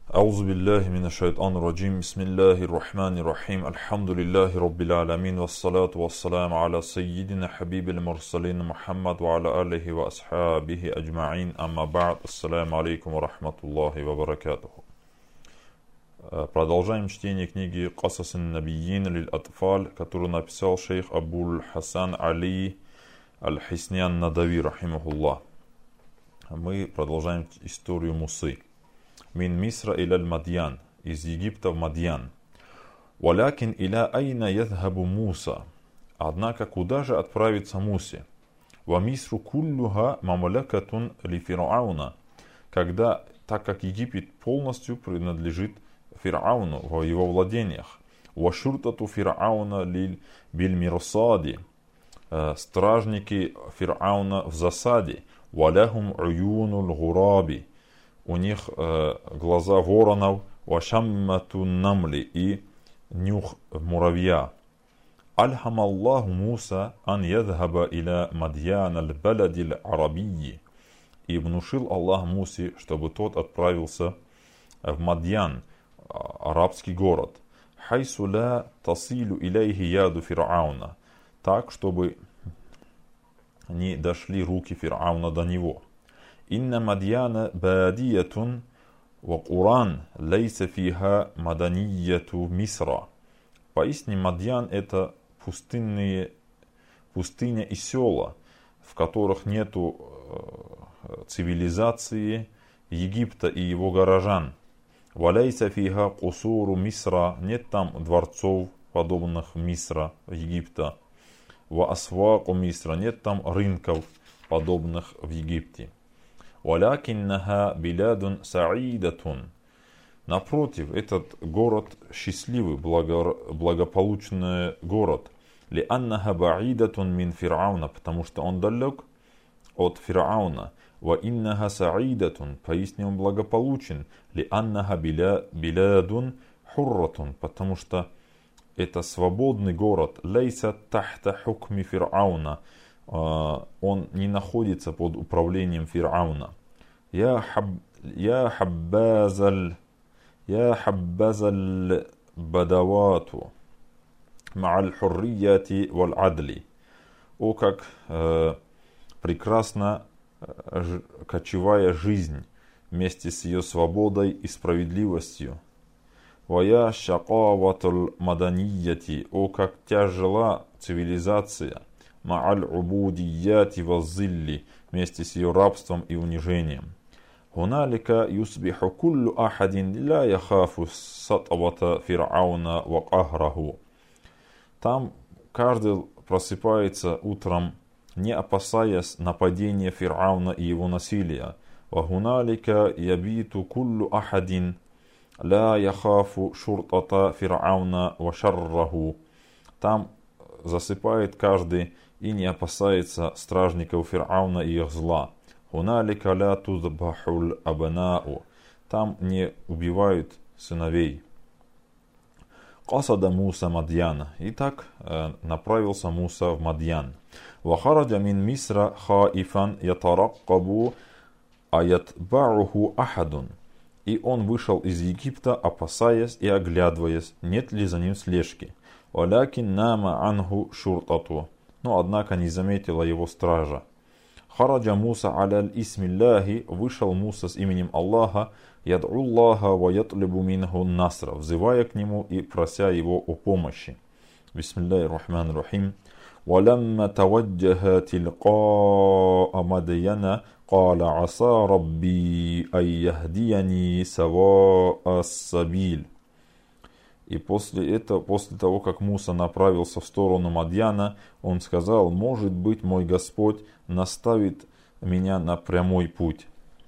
أعوذ بالله من الشيطان الرجيم بسم الله الرحمن الرحيم الحمد لله رب العالمين والصلاة والسلام على سيدنا حبيب المرسلين محمد وعلى آله وأصحابه أجمعين أما بعد السلام عليكم ورحمة الله وبركاته. Продолжаем чтение книги «Касас ан-Набийин лиль-Атфаль», которую написал шейх Абуль-Хасан Али Аль-Хиснян Надави, рахимахуллах. Мы продолжаем историю Мусы. Мин Мисра иляль Мадьян, из Египта в Мадьян. Валякин иля айна ядхабу Муса. Однако куда же отправится Мусе? Ва Мисру куллюха мамлякатун ли Фирауна. Так как Египет полностью принадлежит Фирауну в его владениях. Ва шуртату Фирауна лиль бильмирсади. Стражники Фирауна в засаде. Валяхум уюнуль гураби. У них глаза воронов, вашаммату намли и нюх муравья. Альхамаллаху Муса ан ядхаба иля Мадьян аль-Балади аль-Арабии. И внушил Аллах Мусе, чтобы тот отправился в Мадьян, арабский город. Хайсу ла тасилю иляйхи яду Фирауна. Так, чтобы не дошли руки Фирауна до него. Инна Мадьяна бадиятун ва Куран лейса фиха маданияту Мисра. Поистине Мадьян это пустыня и села, в которых нету цивилизации Египта и его горожан. Валяйса фиха кусуру Мисра, нет там дворцов, подобных Мисра, Египта. Ва асваку Мисра, нет там рынков, подобных в Египте. Валякиннаха билядун саидатун. Напротив, этот город счастливый, благополучный город. Ли аннаха баидатун мин Фирауна, потому что он далек от Фирауна. Ва иннаха саидатун, поистине он благополучен. Ли аннаха билядун хурратун, потому что это свободный город. Лейса тахта хукми Фирауна. Он не находится под управлением Фирауна. Я хаббазаль бадавату ма'аль хуррияти валь адли. О, как прекрасна кочевая жизнь вместе с ее свободой и справедливостью. Вая шакаватуль маданияти. О, как тяжела цивилизация. Ма'аль убудияти ваззилли, вместе с ее рабством и унижением. Хуналика юсбиху куллю ахадин ля яхафу сатавата Фирауна ва кахраху. Там каждый просыпается утром, не опасаясь нападения Фирауна и его насилия. Ва хуналика ябиту куллю ахадин ля яхафу шуртата Фирауна ва шарраху. Там засыпает каждый и не опасается стражников Фирауна и их зла. Хуналика ля тузбахуль абнау. Там не убивают сыновей. Касада Муса Мадьяна. Итак, направился Муса в Мадьян. Вахараджа мин Мисра хаифан ятараккабу аятбауху ахадун. И он вышел из Египта, опасаясь и оглядываясь, нет ли за ним слежки. Валякин нама анху шуртату. Но однако не заметила его стража. Хараджа Муса аляль исмилляхи. Вышел Муса с именем Аллаха. Яд'уллаха ва ятлибу минху насра. Взывая к нему и прося его о помощи. Бисмиллахир рахманир рахим. Валамма таваджаха тилқаа Мадьяна قال عسى ربي أن يهديني سواء السبيل. И после того, как Муса направился в сторону Мадьяна, он сказал: может быть, мой Господь наставит меня на прямой путь.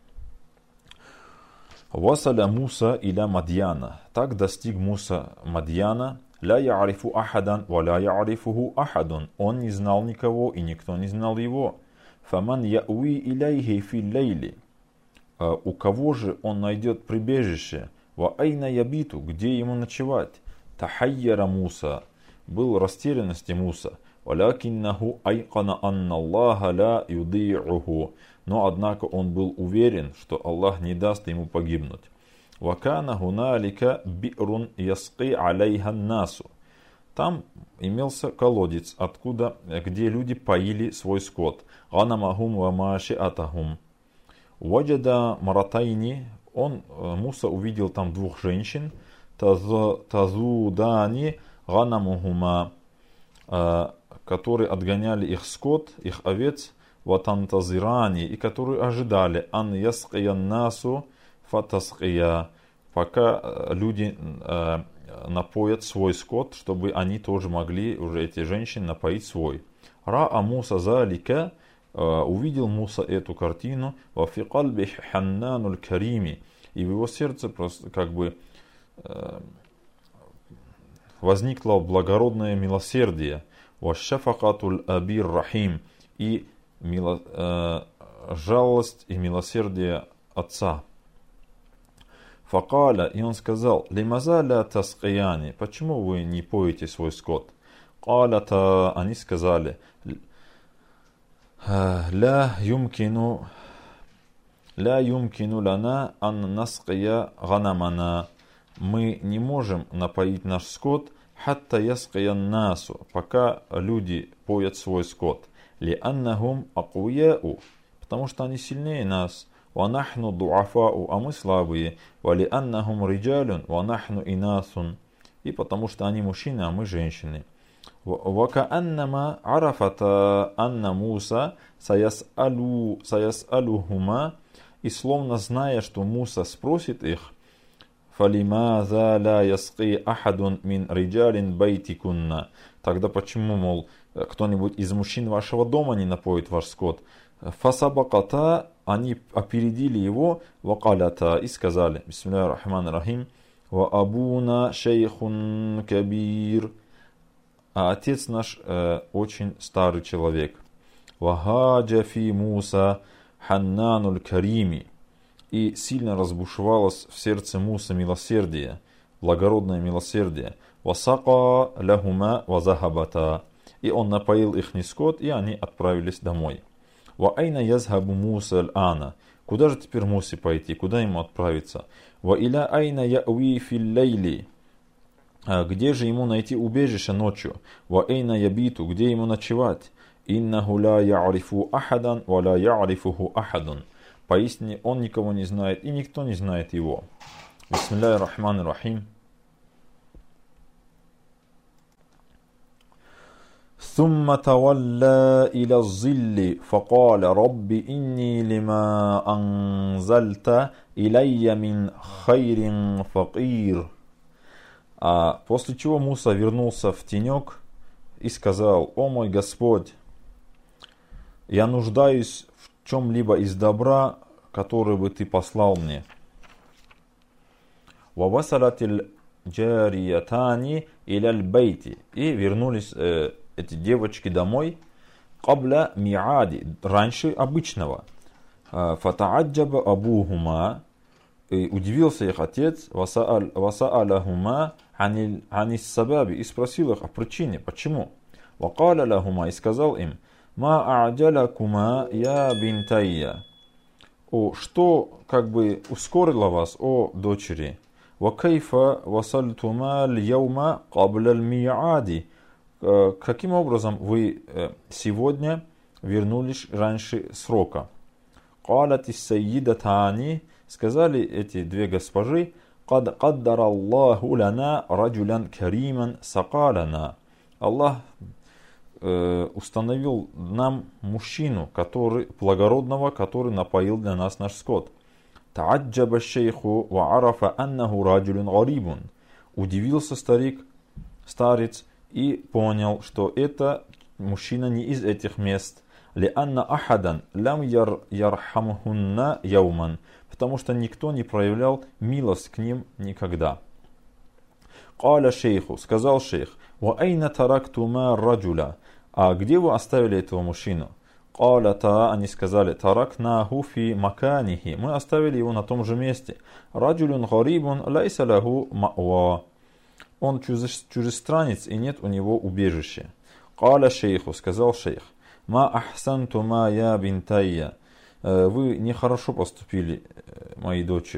Васаля Муса иля Мадьяна. Так достиг Муса Мадьяна. Ля я'рифу ахадан ва ля я'рифуху ахадун. Он не знал никого, и никто не знал его. Фаман я'уи иляйхи фи лейли. У кого же он найдет прибежище? Ва айна ябиту, где ему ночевать? Тахайяра Муса, был растерянности Муса. Валякиннаху айкана анна Аллаха ла юди'уху. Но однако он был уверен, что Аллах не даст ему погибнуть. وَكَانَ هُنَالِكَ بِئْرٌ يَسْقِي عَلَيْهَا النَّاسُ. Там имелся колодец, где люди поили свой скот. غَنَمَهُمْ وَمَاشِئَتَهُمْ. وَجَدَ مَرَتَيْنِ. Муса увидел там двух женщин. تَذُودَانِ غَنَمُهُمَا. Которые отгоняли их скот, их овец. وَتَنْتَظِرَانِ. И которые ожидали. أَنْ يَسْقِيَ النَّاسُ فَتَسْقِيَ. Пока люди напоят свой скот, чтобы они тоже могли, уже эти женщины, напоить свой. Ра'a Муса залика. Увидел Муса эту картину. Ва фи кальби ханнануль карими. И в его сердце просто возникло благородное милосердие. Ва шафакатуль абир рахим. И жалость и милосердие отца. Факаля, и он сказал: «Лимаза ля тасқияни». Почему вы не поете свой скот? Калята, они сказали: «Ля юмкину лана ан насқия ганамана». Мы не можем напоить наш скот, хатта ясқиян насу, пока люди поят свой скот. Ли аннахум акуяу, потому что они сильнее нас. وَنَحْنُ ضُعَفَاءُ, а мы слабые. وَلِأَنَّهُمْ رِجَالٌ وَنَحْنُ إِنَاثٌ, и потому что они мужчины, а мы женщины. وَكَأَنَّمَا عَرَفَتَا أَنَّ مُوسَى سَيَسْأَلُهُمَا, и словно зная, что Муса спросит их: فَلِمَاذَا لَا يَسْقِي أَحَدٌ مِنْ رِجَالٍ بَيْتِكُنَّ. Тогда почему, мол, кто-нибудь из мужчин вашего дома не напоит ваш скот? فَسَبَقَتَا, они опередили его, вакалята, и сказали: бисмиллахи рахмани рахим, ва абуна шейхун кабир, а отец наш очень старый человек. Вахаджа фи Муса ханнануль карими, и сильно разбушевалось в сердце Муса милосердие, благородное милосердие. Васака лахума вазахабата, и он напоил их скот, и они отправились домой. Ва айна язхабу Муса аль-ана. Куда же теперь Мусе пойти? Куда ему отправиться? Ва иля айна яуи фил лейли. Где же ему найти убежище ночью? Ва айна ябиту. Где ему ночевать? Иннаху ла я'рифу ахадан ва ла я'рифуху ахадун. Поистине он никого не знает, и никто не знает его. Бисмиллахи рахмани рахим. ثم تولى إلى الظل فقال رب إني لما أنزلت إلي من خير فقير. После чего Муса вернулся в тенек и сказал: «О мой Господь, я нуждаюсь в чем-либо из добра, которое бы ты послал мне». وَوَصَلَتِ الْجَارِيَتَانِ إِلَى الْبَيْتِ. И вернулись эти девочки домой, قبل ميعاد, раньше обычного. فَتَعَجَّبَ أَبُوهُمَا, и удивился их отец, وَسَأَلَهُمَا عَنِ السَّبَابِ, и спросил их о причине, почему. وَقَالَ لَهُمَا, и сказал им: مَا أَعْجَلَكُمَا يَا بِنْتَيَّ. Что ускорило вас, о дочери. وَكَيْفَ وَصَلْتُمَا الْيَوْمَ قَبْلَ الْمِيعَادِ. Каким образом вы сегодня вернулись раньше срока? قالت السيدتان, сказали эти две госпожи: قد قدر الله لنا رجلا كريما سقالنا. Аллах установил нам мужчину, благородного, который напоил для нас наш скот. تعجب الشيخ وعرف أنه رجل غريب. Удивился старец, и понял, что это мужчина не из этих мест. لأن أحدا لم يرحمهن يوما, потому что никто не проявлял милость к ним никогда. قال шейху, сказал шейх: وأين تركتما الرجل. А где вы оставили этого мужчину? قالتا, они сказали: تركناه في مكانه. Мы оставили его на том же месте. رجل غريب ليس له مأوى. Он чужестранец, и нет у него убежища. Каля шейху, сказал шейх: ма ахсантума я бинтайя. Вы нехорошо поступили, мои дочери.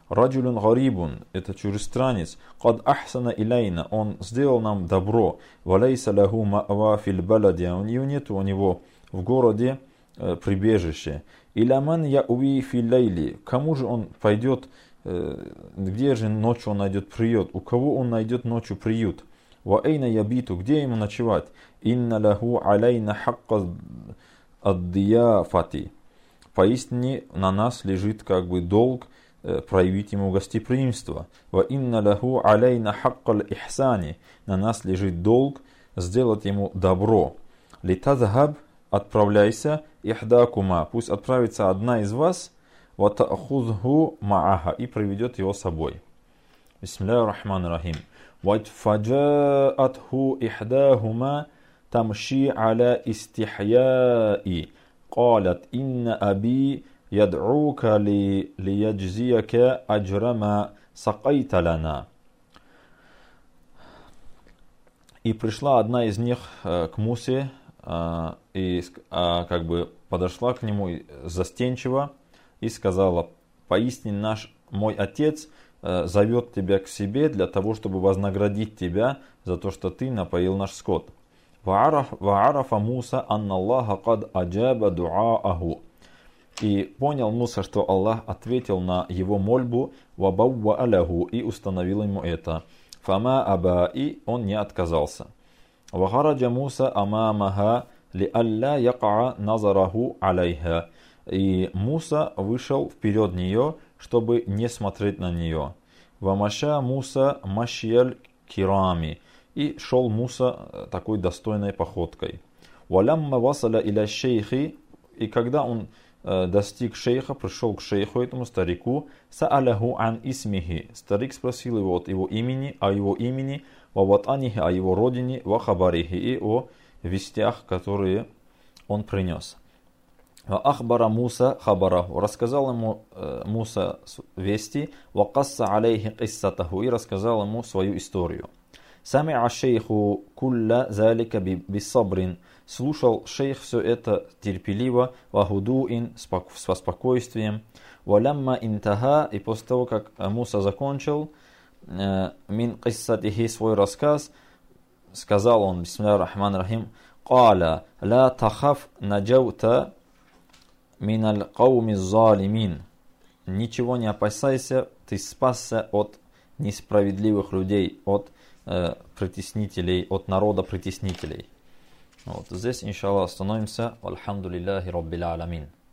Раджулюн гарибун, это чужестранец, кад ахсана илейна, он сделал нам добро, валейса лаху ма'ва фил балади, у него нет у него в городе прибежище. Иляман яуи фил лейли, кому же он пойдет, где же ночью он найдет приют, у кого он найдет ночью приют? Ва эйна ябиту, где ему ночевать? Инна лаху алейна хакка ад-дияфати. Поистине на нас лежит как бы долг проявить ему гостеприимство. Ва инна лаху алейна хаккал ихсани. На нас лежит долг сделать ему добро. Литазхаб, отправляйся, ихдакума, пусть отправится одна из вас, ва та'хузху ма'аха, и приведет его с собой. Бисмиллахир рахманир рахим. Ва фаджаатху ихдахума тамши аля истихяи. قالت إن أبي يدعوك ليجزيك أجر ما سقيت لنا. И пришла одна из них к Мусе и как бы подошла к нему застенчиво и сказала: поистине мой отец зовет тебя к себе для того, чтобы вознаградить тебя за то, что ты напоил наш скот. Ваарафа Муса анна Аллаха кад аджаба дуааху. И понял Муса, что Аллах ответил на его мольбу, вабавва аляху, и установил ему это. Фама аба, и он не отказался. Вахараджа Муса амамаха ли алля якаа назараху алейха. И Муса вышел вперед нее, чтобы не смотреть на нее. Вамаша Муса машьяль кирами. И шел Муса такой достойной походкой. Валямма васаля иля шейхи, и когда он достиг шейха, пришел к шейху, этому старику, сааляху ан исмихи. Старик спросил его от его имени, ва ватанихи, о его родине, ва хабарихи, и о вестях, которые он принес. Ва ахбара Муса хабараху, рассказал ему Муса вести, ва касса алейхи киссатаху, и рассказал ему свою историю. Сами'а шейху кулля залика бисабрин. Слушал шейх все это терпеливо, вахудуин, со спокойствием. Валямма интаха, и после того, как Муса закончил мин киссатихи, свой рассказ, сказал он, бисмиллахир рахманир рахим, каля ла тахаф наджаута миналь кауми залимин. Ничего не опасайся, ты спасся от несправедливых людей, от притеснителей, от народа притеснителей. Вот здесь, иншаллах, остановимся. Альхамдулиллахи раббил аламин.